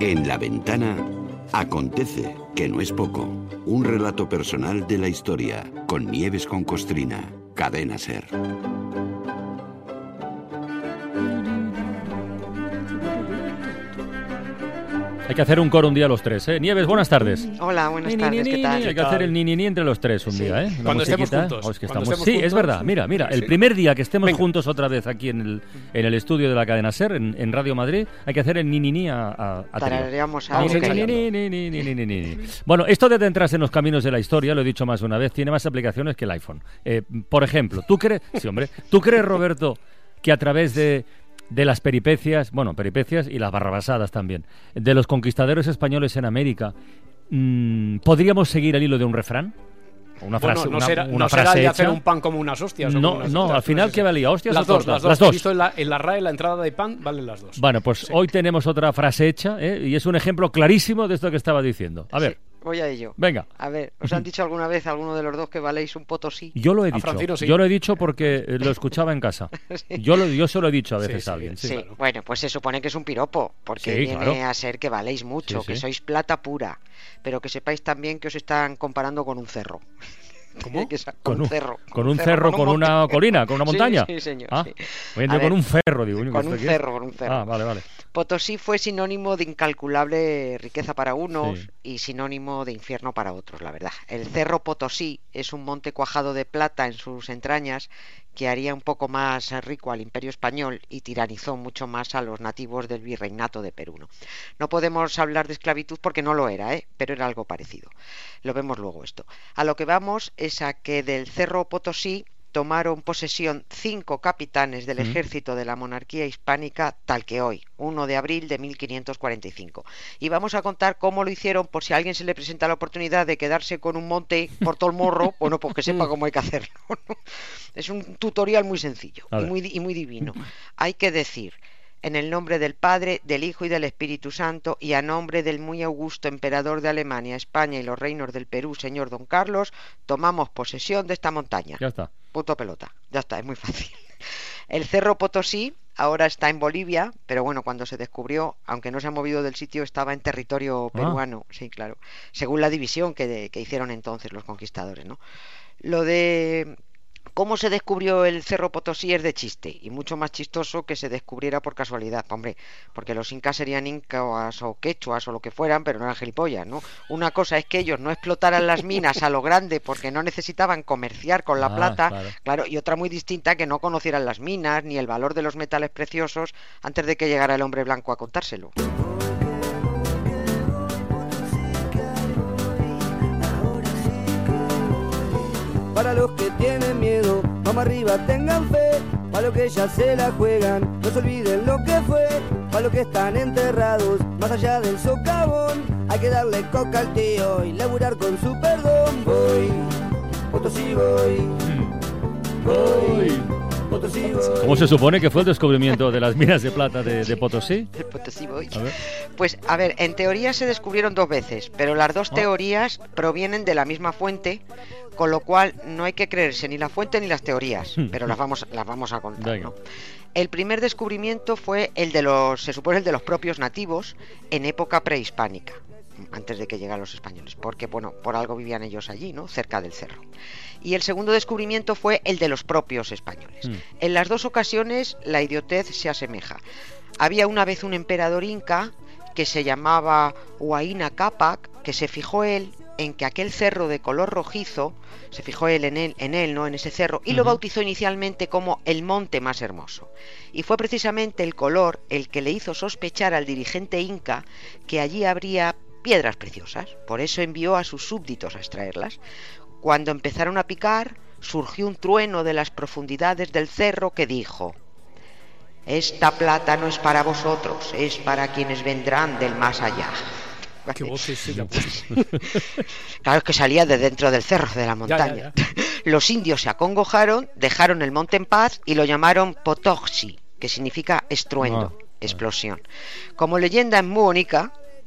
En La Ventana acontece, que no es poco. Un relato personal de la historia, con Nieves con Costrina, Cadena SER. Hay que hacer un coro un día los tres, ¿eh? Nieves, buenas tardes. Hola, buenas tardes, ¿qué tal? Hay que hacer el ni entre los tres un día, ¿eh? Cuando estemos juntos. Sí, es verdad. Mira, el primer día que estemos juntos otra vez aquí en el estudio de la cadena SER, en Radio Madrid, hay que hacer el ni a Tarareamos a Bueno, esto de adentrarse en los caminos de la historia, lo he dicho más de una vez, tiene más aplicaciones que el iPhone. Por ejemplo, ¿tú crees, Roberto, que a través de las peripecias y las barrabasadas también, de los conquistadores españoles en América, ¿podríamos seguir el hilo de un refrán? Una frase, bueno, no frase será de hecha. hacer un pan como unas hostias. No, al final, ¿qué valía? ¿Hostias las o dos, tortas? las dos. Las dos. Visto en la RAE, la entrada de pan, valen las dos. Bueno, pues sí. Hoy tenemos otra frase hecha, y es un ejemplo clarísimo de esto que estaba diciendo. A ver. Sí. Voy a ello. Venga. A ver, ¿os han dicho alguna vez alguno de los dos que valéis un Potosí? Yo lo he dicho. Francino, sí. Yo lo he dicho porque lo escuchaba en casa. Sí. Yo se lo he dicho a veces a alguien. Sí, Claro. Bueno, pues se supone que es un piropo, porque Sí, viene claro. a ser que valéis mucho, que sois plata pura, pero que sepáis también que os están comparando con un cerro. ¿Cómo? Con un cerro. Con un cerro, con una colina, con una montaña. Sí, señor. Ah, Sí. voy a entrar con un ferro, digo. Con un cerro. Ah, vale. Potosí fue sinónimo de incalculable riqueza para unos Sí. y sinónimo de infierno para otros, la verdad. El Cerro Potosí es un monte cuajado de plata en sus entrañas que haría un poco más rico al Imperio Español y tiranizó mucho más a los nativos del virreinato de Perú. No podemos hablar de esclavitud porque no lo era, pero era algo parecido. Lo vemos luego esto. A lo que vamos es a que del Cerro Potosí tomaron posesión 5 capitanes del ejército de la monarquía hispánica tal que hoy, 1 de abril de 1545. Y vamos a contar cómo lo hicieron por si a alguien se le presenta la oportunidad de quedarse con un monte por todo el morro, bueno, pues que sepa cómo hay que hacerlo, ¿no? Es un tutorial muy sencillo y muy divino. Hay que decir: en el nombre del Padre, del Hijo y del Espíritu Santo, y a nombre del muy augusto emperador de Alemania, España y los reinos del Perú, señor Don Carlos, tomamos posesión de esta montaña. Ya está. Punto pelota. Ya está, es muy fácil. El Cerro Potosí ahora está en Bolivia, pero bueno, cuando se descubrió, aunque no se ha movido del sitio, estaba en territorio peruano. Sí, claro. Según la división que hicieron entonces los conquistadores, ¿no? Lo de cómo se descubrió el Cerro Potosí es de chiste, y mucho más chistoso que se descubriera por casualidad, hombre, porque los incas serían incas o quechuas o lo que fueran, pero no eran gilipollas, ¿no? Una cosa es que ellos no explotaran las minas a lo grande porque no necesitaban comerciar con la plata, claro, y otra muy distinta, que no conocieran las minas ni el valor de los metales preciosos antes de que llegara el hombre blanco a contárselo. Para los que tienen miedo, vamos arriba, tengan fe. Para los que ya se la juegan, no se olviden lo que fue. Para los que están enterrados, más allá del socavón, hay que darle coca al tío y laburar con su perdón. Voy, Potosí voy, Potosí voy. ¿Cómo se supone que fue el descubrimiento de las minas de plata de Potosí? De Potosí voy. A ver. Pues, a ver, en teoría se descubrieron 2 veces, pero las 2 teorías provienen de la misma fuente, con lo cual no hay que creerse ni la fuente ni las teorías, pero las vamos a contar, ¿no? El primer descubrimiento fue se supone el de los propios nativos en época prehispánica, antes de que llegaran los españoles, porque bueno, por algo vivían ellos allí, ¿no? Cerca del cerro. Y el segundo descubrimiento fue el de los propios españoles. En las 2 ocasiones la idiotez se asemeja. Había una vez un emperador inca que se llamaba Huayna Cápac, que se fijó él en que aquel cerro de color rojizo, se fijó él en él, ¿no? En ese cerro, y lo bautizó inicialmente como el monte más hermoso. Y fue precisamente el color el que le hizo sospechar al dirigente inca que allí habría piedras preciosas. Por eso envió a sus súbditos a extraerlas. Cuando empezaron a picar, surgió un trueno de las profundidades del cerro que dijo: esta plata no es para vosotros, es para quienes vendrán del más allá. ¿Qué voz es ella? Claro, es que salía de dentro del cerro, de la montaña. Ya. Los indios se acongojaron, dejaron el monte en paz y lo llamaron Potoxi, que significa estruendo, explosión. Como leyenda es muy bonita,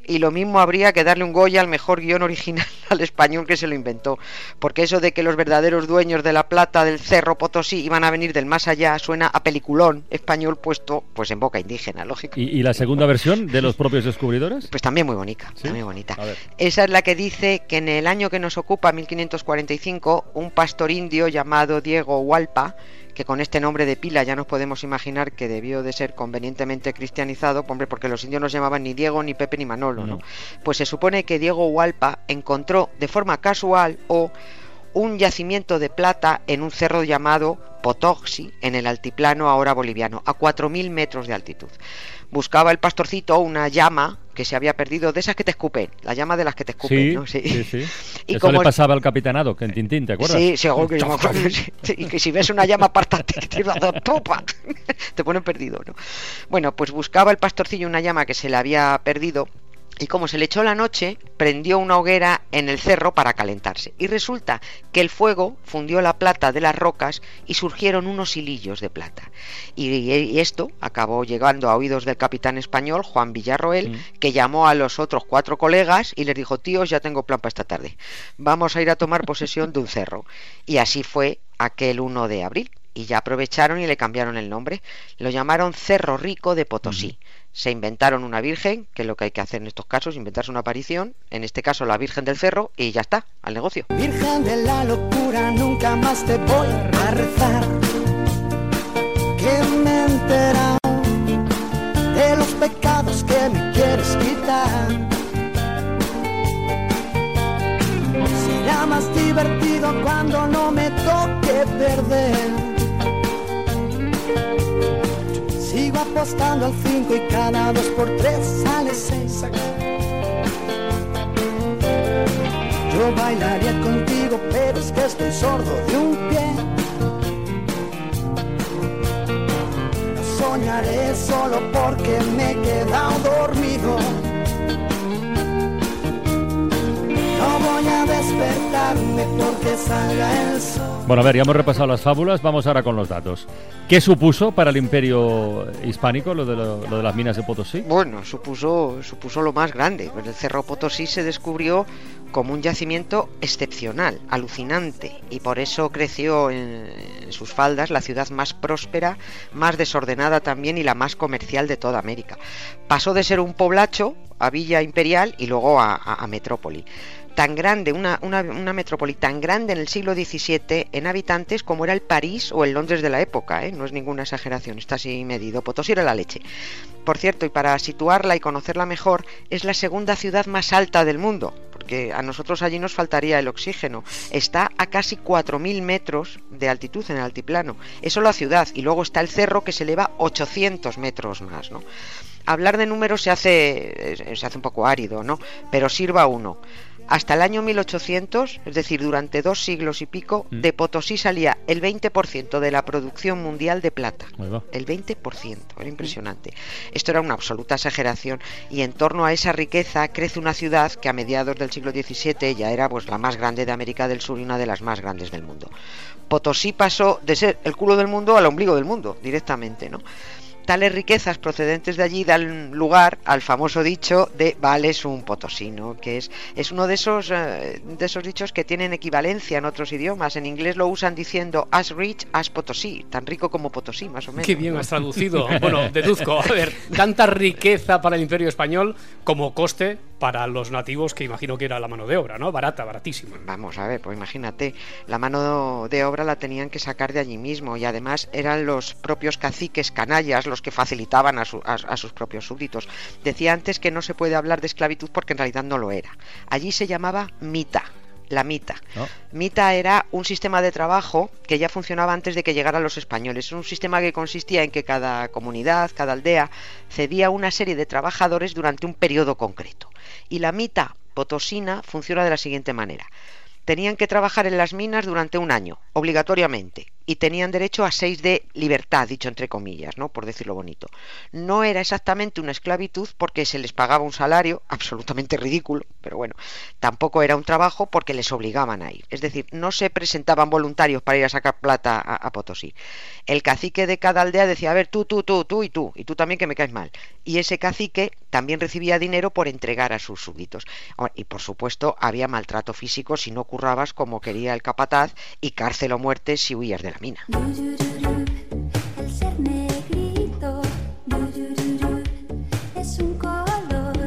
Y lo mismo habría que darle un Goya al mejor guión original al español que se lo inventó, porque eso de que los verdaderos dueños de la plata del Cerro Potosí iban a venir del más allá suena a peliculón español puesto pues en boca indígena, lógico. ¿Y la segunda versión de los propios descubridores? Pues también muy bonita, ¿Sí? también bonita. Esa es la que dice que en el año que nos ocupa, 1545, un pastor indio llamado Diego Hualpa, que con este nombre de pila ya nos podemos imaginar que debió de ser convenientemente cristianizado, hombre, porque los indios no se llamaban ni Diego, ni Pepe, ni Manolo, ¿no? Pues se supone que Diego Hualpa encontró de forma casual un yacimiento de plata en un cerro llamado Potoxi, en el altiplano ahora boliviano, a 4.000 metros de altitud. Buscaba el pastorcito una llama que se había perdido, de esas que te escupen, la llama de las que te escupen, sí, ¿no? Sí. Y eso le pasaba al capitanado, que en Tintín, ¿te acuerdas? Sí, seguro que yo me acuerdo. Sí, y que si ves una llama apartante que te va a dar topa, te ponen perdido, ¿no? Bueno, pues buscaba el pastorcillo una llama que se le había perdido. Y como se le echó la noche, prendió una hoguera en el cerro para calentarse. Y resulta que el fuego fundió la plata de las rocas y surgieron unos hilillos de plata. Y esto acabó llegando a oídos del capitán español, Juan Villarroel, que llamó a los otros 4 colegas y les dijo: tíos, ya tengo plan para esta tarde. Vamos a ir a tomar posesión de un cerro. Y así fue aquel 1 de abril. Y ya aprovecharon y le cambiaron el nombre. Lo llamaron Cerro Rico de Potosí. Se inventaron una virgen, que es lo que hay que hacer en estos casos, inventarse una aparición, en este caso la Virgen del Cerro, y ya está, al negocio. Virgen de la locura, nunca más te voy a rezar, que me he enterado de los pecados que me quieres quitar. Será más divertido cuando no me toque perder. Sigo apostando al 5 y cada 2 por 3 sale 6. Yo bailaría contigo, pero es que estoy sordo de un pie. No soñaré solo porque me he quedado dormido. No voy a despertarme porque salga el sol. Bueno, a ver, ya hemos repasado las fábulas, vamos ahora con los datos. ¿Qué supuso para el imperio hispánico lo de las minas de Potosí? Bueno, supuso lo más grande. Pues el Cerro Potosí se descubrió como un yacimiento excepcional, alucinante, y por eso creció en sus faldas la ciudad más próspera, más desordenada también y la más comercial de toda América. Pasó de ser un poblacho a villa imperial y luego a metrópoli. Tan grande, una metrópoli tan grande en el siglo XVII en habitantes como era el París o el Londres de la época, no es ninguna exageración, está así medido. Potosí era la leche. Por cierto, y para situarla y conocerla mejor, es la segunda ciudad más alta del mundo, porque a nosotros allí nos faltaría el oxígeno. Está a casi 4.000 metros de altitud en el altiplano. Es solo la ciudad, y luego está el cerro que se eleva 800 metros más, ¿no? Hablar de números se hace un poco árido, ¿no? Pero sirva uno. Hasta el año 1800, es decir, durante 2 siglos y pico, de Potosí salía el 20% de la producción mundial de plata. El 20%, era impresionante. Esto era una absoluta exageración, y en torno a esa riqueza crece una ciudad que a mediados del siglo XVII ya era pues la más grande de América del Sur y una de las más grandes del mundo. Potosí pasó de ser el culo del mundo al ombligo del mundo, directamente, ¿no? Tales riquezas procedentes de allí dan lugar al famoso dicho de vales un potosino, que es uno de esos dichos que tienen equivalencia en otros idiomas. En inglés lo usan diciendo as rich as Potosí, tan rico como Potosí, más o menos. Qué bien has traducido. Bueno, deduzco, a ver, tanta riqueza para el Imperio Español como coste para los nativos, que imagino que era la mano de obra, ¿no? Barata, baratísima. Vamos a ver, pues imagínate, la mano de obra la tenían que sacar de allí mismo, y además eran los propios caciques canallas los que facilitaban a sus propios súbditos. Decía antes que no se puede hablar de esclavitud porque en realidad no lo era. Allí se llamaba mita. La mita. ¿No? Mita era un sistema de trabajo que ya funcionaba antes de que llegaran los españoles. Es un sistema que consistía en que cada comunidad, cada aldea, cedía una serie de trabajadores durante un periodo concreto. Y la mita potosina funciona de la siguiente manera. Tenían que trabajar en las minas durante un año, obligatoriamente, y tenían derecho a 6 de libertad, dicho entre comillas, ¿no? Por decirlo bonito. No era exactamente una esclavitud porque se les pagaba un salario absolutamente ridículo, pero bueno, tampoco era un trabajo porque les obligaban a ir. Es decir, no se presentaban voluntarios para ir a sacar plata a Potosí. El cacique de cada aldea decía, a ver, tú y tú también que me caes mal. Y ese cacique también recibía dinero por entregar a sus súbditos. Y por supuesto había maltrato físico si no currabas como quería el capataz y cárcel o muerte si huías de la mina. El ser negrito es un color,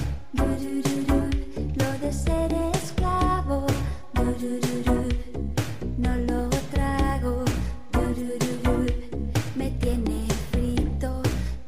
lo de ser esclavo no lo trago, me tiene frito,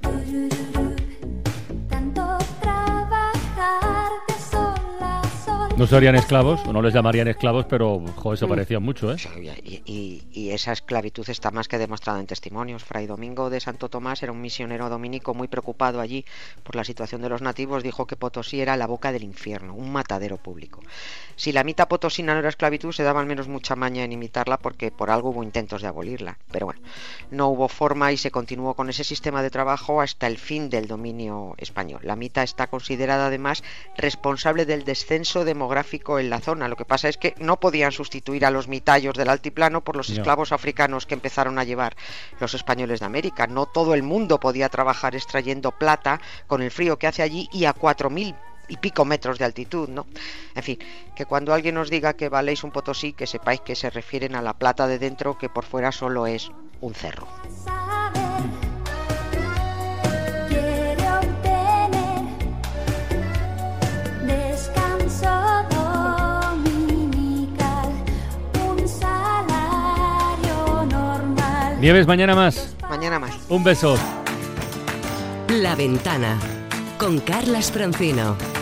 tanto trabajar de sol a sol. No serían esclavos, o no les llamarían esclavos, pero joder, se parecían mucho, ¿eh? Y esa esclavitud está más que demostrada en testimonios. Fray Domingo de Santo Tomás era un misionero dominico muy preocupado allí por la situación de los nativos. Dijo que Potosí era la boca del infierno, un matadero público. Si la mita potosina no era esclavitud, se daba al menos mucha maña en imitarla, porque por algo hubo intentos de abolirla. Pero bueno, no hubo forma y se continuó con ese sistema de trabajo hasta el fin del dominio español. La mita está considerada además responsable del descenso demográfico en la zona. Lo que pasa es que no podían sustituir a los mitayos del altiplano por los esclavos africanos que empezaron a llevar los españoles de América. No todo el mundo podía trabajar extrayendo plata con el frío que hace allí y a 4.000 y pico metros de altitud, ¿no? En fin, que cuando alguien os diga que valéis un Potosí, que sepáis que se refieren a la plata de dentro, que por fuera solo es un cerro. Nieves, mañana más. Mañana más. Un beso. La Ventana con Carlas Francino.